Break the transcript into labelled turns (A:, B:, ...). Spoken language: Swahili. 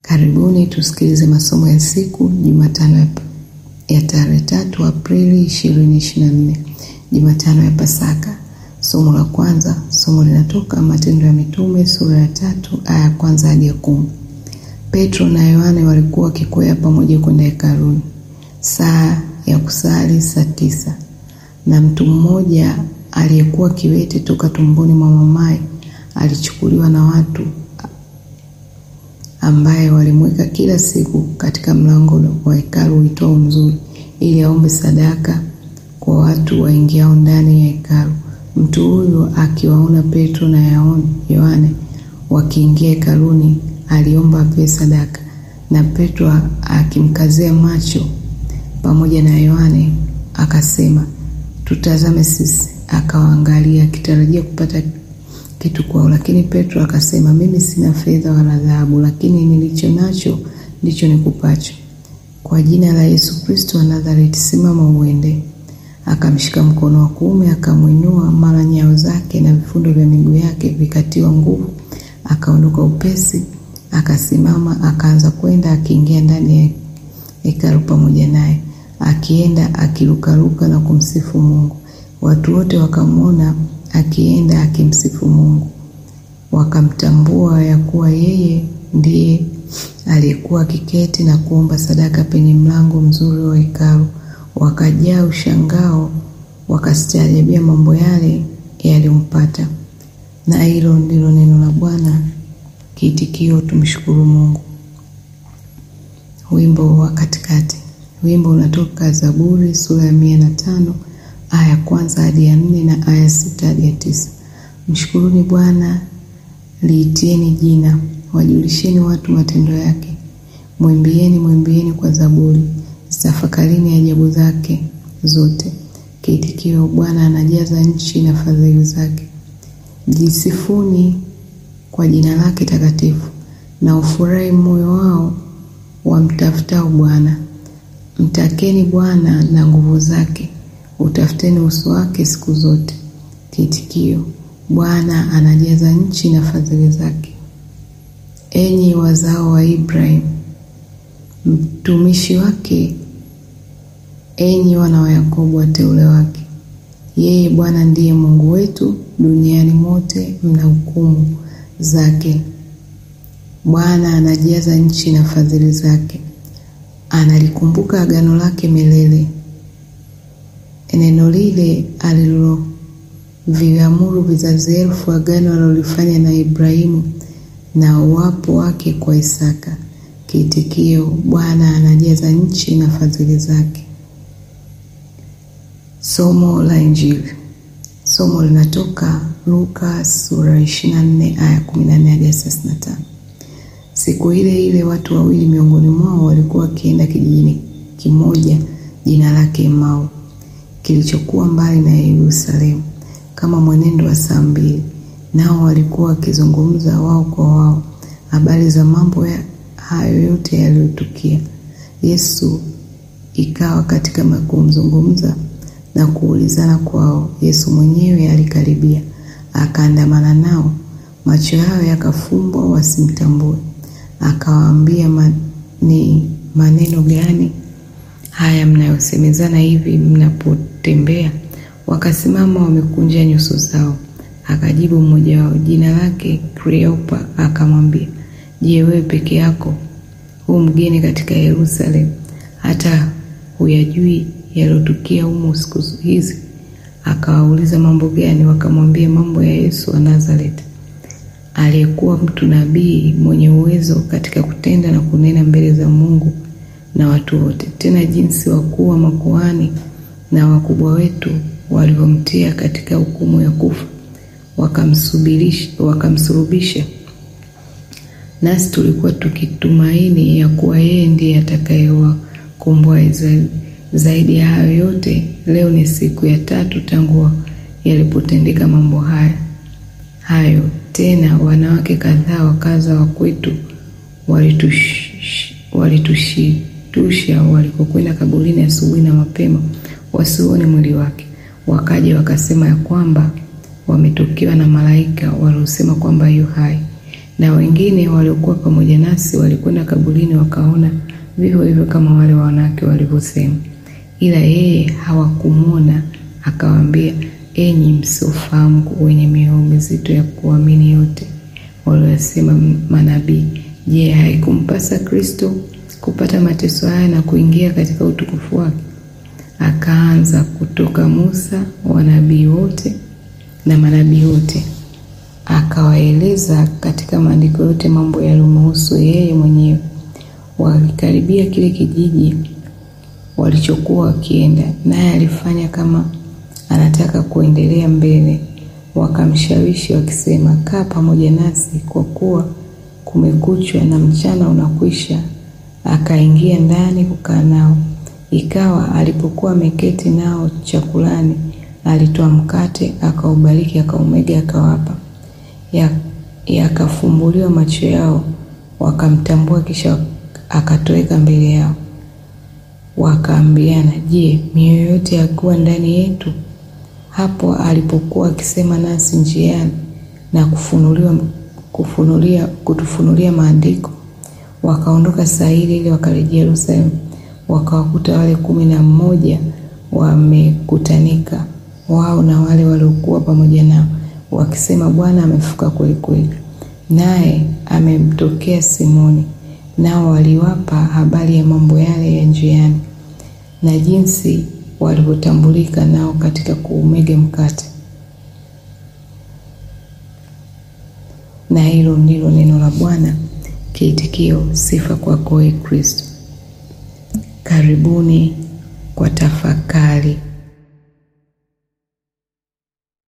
A: Karibuni tusikilize masomo ya siku Jumatano ya tarehe 3 Aprili 2024, Jumatano ya Pasaka. Somo la kwanza, somo linatoka Matendo ya Mitume sura ya 3 aya ya 1 hadi ya 10. Petro na Yohane walikuwa wakikwea pamoja kwenda hekaluni. Saa ya kusali saa 9. Na mtu mmoja aliyekuwa kiwete toka tumboni mwa mamaye alichukuliwa na watu, ambaye walimweka kila siku katika mlango wa hekalu uitwao Mzuri, ili aombe sadaka kwa watu waingiao ndani ya hekalu. Mtu huyo akiwaona Petro na Yohane wakiingia hekaluni, aliomba apewe sadaka. Na Petro akimkazia macho pamoja na Yohane akasema, "Tutazame sisi." Akawaangalia akitarajia kupata kitu kwao, lakini Petro akasema, "Mimi sina fedha wala dhahabu, lakini nilicho nacho ndicho nikupacho. Kwa jina la Yesu Kristo wa Nazareti, simama uende." Akamshika mkono wa kuume, akamwinua, mara nyayo zake na vifundo vya miguu yake vikatiwa nguvu, akaondoka upesi, akasimama, akaanza kwenda, akiingia ndani ya hekalu pamoja naye, akienda akirukaruka na kumsifu Mungu. Watu wote wakamwona akienda akimsifu Mungu, wakamtambua ya kuwa yeye ndiye aliyekuwa akiketi na kuomba sadaka penye mlango mzuri wa hekalu. Wakajaa ushangao, wakastaajabia mambo yale yaliyompata. Na hilo ndilo neno la Bwana. Kiitikio: tumshukuru Mungu. Wimbo wa katikati. Wimbo unatoka Zaburi sura ya 105 aya ya 1 hadi ya 4 na aya 6 hadi ya 9. Mshukuruni Bwana, liitieni jina, wajulisheni watu matendo yake. Mwimbieni kwa zaburi, zitafakarini ajabu zake zote. Kiitikio: Bwana anajaza nchi na fadhili zake. Jisifuni kwa jina lake takatifu, na ufurahi moyo wao wamtafutao Bwana. Mtakeni Bwana na nguvu zake, utafuteni uso wake siku zote. Kiitikio: Bwana anajaza nchi na fadhili zake. Enyi wazao wa Ibrahim, mtumishi wake, enyi wana wa Yakobo, wateule wake. Yeye Bwana ndiye Mungu wetu, duniani mote mna hukumu zake. Bwana anajaza nchi na fadhili zake, analikumbuka agano lake milele. Neno lile aliloviamuru vizazi elfu, agano alilofanya na Ibrahimu na uwapo wake kwa Isaka. Kiitikio: Bwana anajaza nchi na fadhili zake. Somo la Injili. Somo linatoka Luka sura 24 aya 14 hadi 35. Siku ile watu wawili miongoni mwao walikuwa wakienda kijijini kimoja jina lake Emau, kilichokuwa mbali na Yerusalemu, kama mwenendo wa saa 2. Nao walikuwa wakizungumza wao kwa wao habari za mambo hayo yote yaliyotukia. Yesu ikawa katika kumzungumza na kuulizana kwao. Yesu mwenyewe alikaribia, akaandamana nao, macho yao yakafumbwa wasimtambue. Akawaambia, ni maneno gani haya mnayosemezana hivi mnapotembea? Wakasimama wamekunja nyuso zao. Akajibu mmoja wao, jina lake Kleopa, akamwambia, "Je, wewe peke yako mgeni katika Yerusalemu, hata huyajui yaliyotukia humo siku hizi?" Akawauliza, "Mambo gani?" Wakamwambia, "Mambo ya Yesu wa Nazareti, aliyekuwa mtu nabii, mwenye uwezo katika kutenda na kunena mbele za Mungu na watu wote, tena jinsi wakuu wa makuhani na wakubwa wetu walivyomtia katika hukumu ya kufa, wakamsulubisha. Nasi tulikuwa tukitumaini ya kuwa yeye ndiye atakayewakomboa Israeli. Zaidi ya hayo yote, leo ni siku ya 3 tangu yalipotendeka mambo hayo. Tena wanawake kadhaa wakaza wa kwetu walitushitusha walikokwenda kaburini asubuhi na mapema, wasione mwili wake. Wakaja wakasema ya kwamba wametokewa na malaika waliosema kwamba yu hai. Na wengine waliokuwa pamoja nasi walikwenda kaburini wakaona vivyo hivyo kama wale wanawake walivyosema. Ila yeye hawakumwona. Akawaambia, enyi msiofahamu wenye mioyo mizito ya kuamini yote waliyosema manabii, je, haikumpasa Kristo kupata mateso haya na kuingia katika utukufu wake? Akaanza kutoka Musa, wanabii wote na manabii wote, akawaeleza katika maandiko yote mambo yaliyomhusu yeye mwenyewe. Walikaribia kile kijiji walichokuwa wakienda, naye alifanya kama anataka kuendelea mbele. Wakamshawishi wakisema, kaa pamoja nasi kwa kuwa kumekuchwa na mchana unakwisha. Akaingia ndani kukaa nao. Ikawa alipokuwa ameketi nao chakulani, alitoa mkate, akaubariki, akaumega, akawapa. Yakafumbuliwa macho yao, wakamtambua, kisha akatoweka mbele yao. Wakaambiana, je, mioyo yote yakuwa ndani yetu hapo alipokuwa akisema nasi njiani na kutufunulia maandiko? Wakaondoka saa ile wakarejea Yerusalemu. Wakawakuta wale 11 wamekutanika, wao na wale waliokuwa pamoja nao, wakisema, Bwana amefufuka kweli kweli, naye amemtokea Simoni. Nao waliwapa habari ya mambo yale ya njiani na jinsi walivyotambulika nao katika kuumega mkate. Na hilo ndilo neno la Bwana. Kiitikio: sifa kwako, Kristo. Karibuni kwa tafakari.